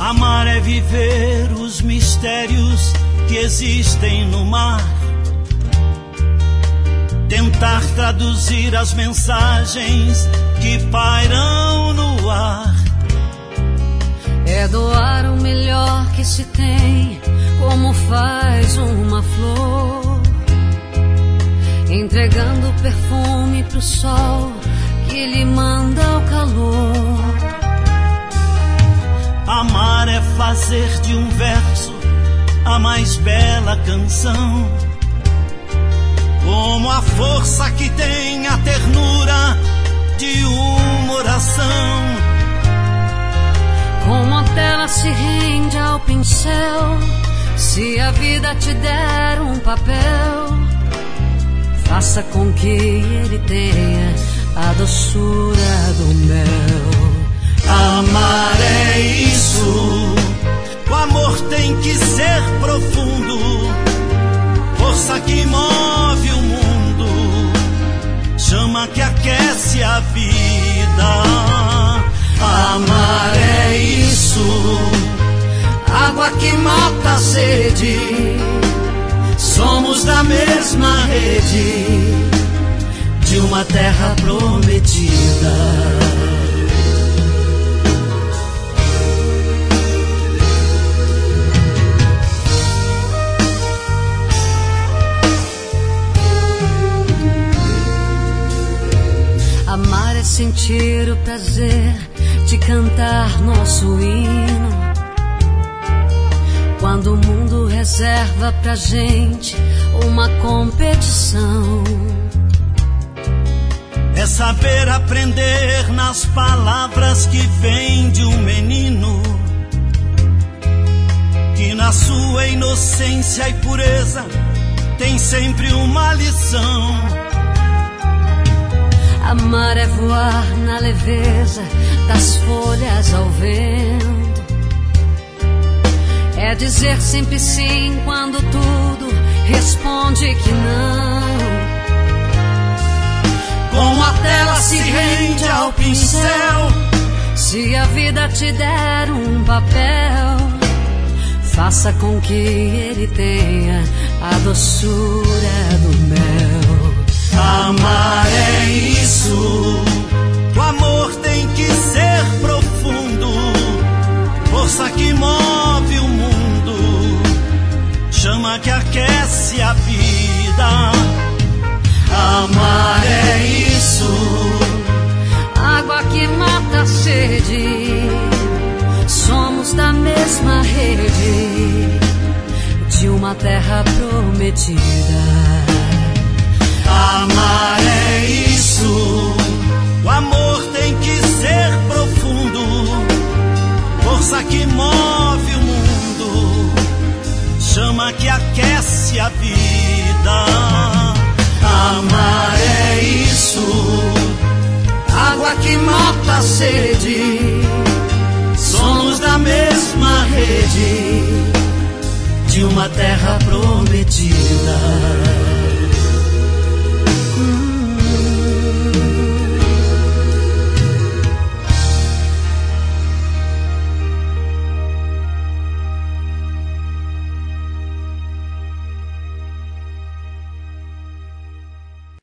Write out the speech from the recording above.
Amar é viver os mistérios que existem no mar, tentar traduzir as mensagens que pairam no ar. É doar o melhor que se tem, como faz uma flor, entregando perfume pro sol que lhe manda o calor. Amar é fazer de um verso a mais bela canção, como a força que tem a ternura de uma oração. Como a tela se rende ao pincel, se a vida te der um papel, faça com que ele tenha a doçura do mel. Amar é isso, o amor tem que ser profundo, força que move o mundo, chama que aquece a vida. Amar é isso, água que mata a sede, somos da mesma rede, de uma terra prometida. Amar é sentir o prazer de cantar nosso hino, quando o mundo reserva pra gente uma competição. É saber aprender nas palavras que vêm de um menino, que na sua inocência e pureza tem sempre uma lição. Amar é voar na leveza das folhas ao vento, é dizer sempre sim quando tudo responde que não. Como a tela se rende ao pincel, se a vida te der um papel, faça com que ele tenha a doçura do mel. Amar é isso, o amor tem que ser profundo, força que move o mundo, chama que aquece a vida. Amar é isso, água que mata a sede, somos da mesma rede, de uma terra prometida. Amar é isso, o amor tem que ser profundo, força que move o mundo, chama que aquece a vida. Amar é isso, água que mata a sede, somos da mesma rede, de uma terra prometida.